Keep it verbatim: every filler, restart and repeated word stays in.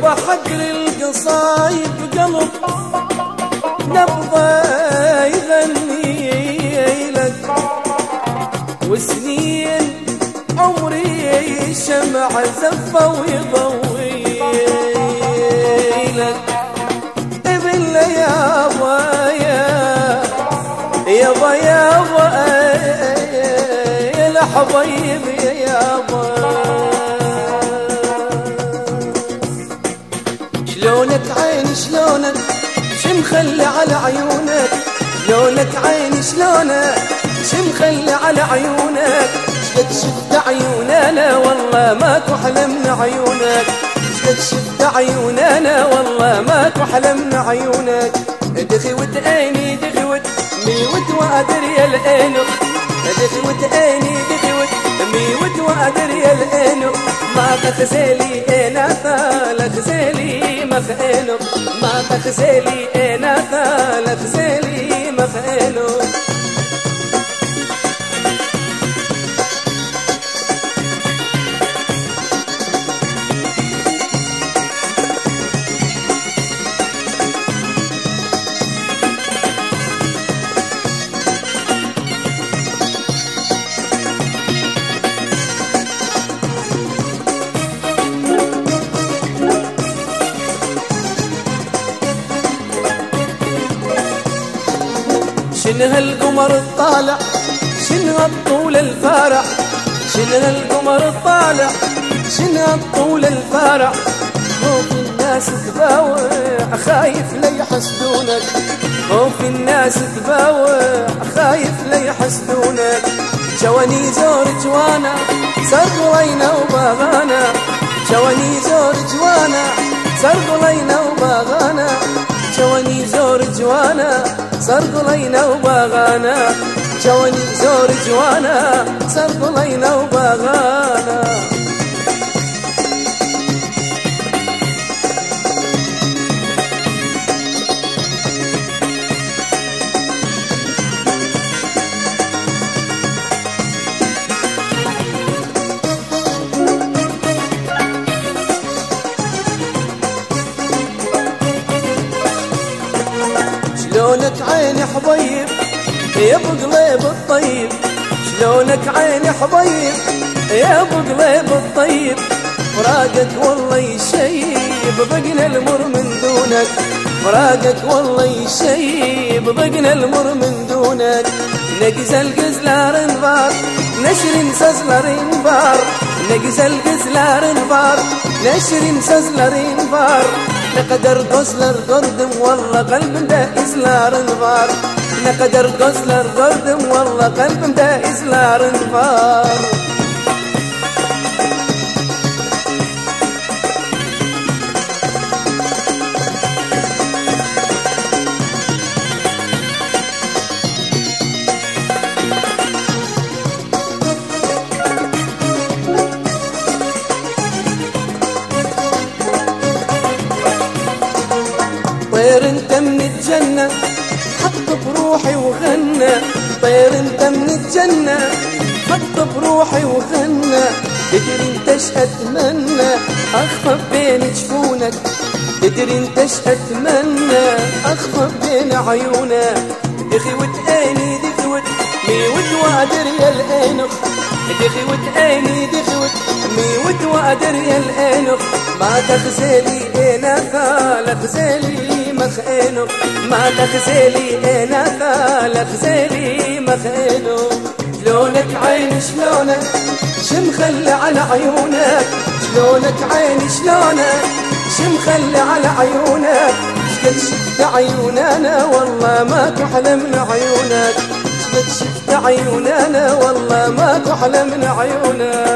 بحقر القصايد قلب نبضه يغني لك، وسنين عمري شمع زفه ويضوي لك. ابن يابا يابا يابا يا الحبايب يا يابا، شلونك عيني شلونك شمخلي على عيونك، شلونك عيني شلونك شمخلي على عيونك، شقد شفت عيوننا والله ماكو حلم من عيونك، شقد شفت عيوننا والله ماكو حلم من عيونك. دخوت عيني دخوت ميوت وادري العينك، دخوت عيني دخوت ميوت وادري العينك، ما تخزلي انا ثال خزلي مخينك، ما تخزلي انا ثال خزلي مخينك. شنو هالقمر الطالع شنو هالطول الفارع، شنو هالقمر الطالع شنو هالطول الفارع، خوف الناس تباوع خايف لا يحسدونك، خوف الناس تباوع خايف لا يحسدونك. جواني زور جوانا سرقلينا وباغانا، جواني زور جوانا سرقلينا وباغانا، جواني زور جوانا سرقلينا وباغانا، جواني زور جوانا سرقلينا وباغانا. شلونك عيني حبيب يا ابو قليب الطيب، شلونك عيني حبيب يا ابو قليب الطيب، فراقك والله يشيب ضقنا المر من دونك، فراقك والله يشيب ضقنا المر من دونك. نقز القزلار انبار نشر سزلر انبار، نقز القزلار انبار نشر سزلر انبار، نقدر قزلر قردم والله قلب دا إزلار انبار، نقدر قزلر قردم والله قلب دا إزلار انبار. طير انت من الجنة حط بروحي وغنى، طير انت من الجنة حط بروحي وغنى، تدري انت ايش اتمنى اخفى بين جفونك، تدري انت ايش اتمنى اخفى بين عيونك. دخوت عيني دخوت ميوت وادري العينك، دخوت عيني دخوت ميوت وادري العينك، ما تخزلي انا ثال خزلي مخينك، ما تخزلي انا ثال خزلي مخينك. شلونك عيني شلونك شمخلي على عيونك، شلونك عيني شلونك شمخلي على عيونك، شقد شفت عيوننا والله ماكو حلم من عيونك، شقد شفت عيوننا والله ماكو حلم من عيونك.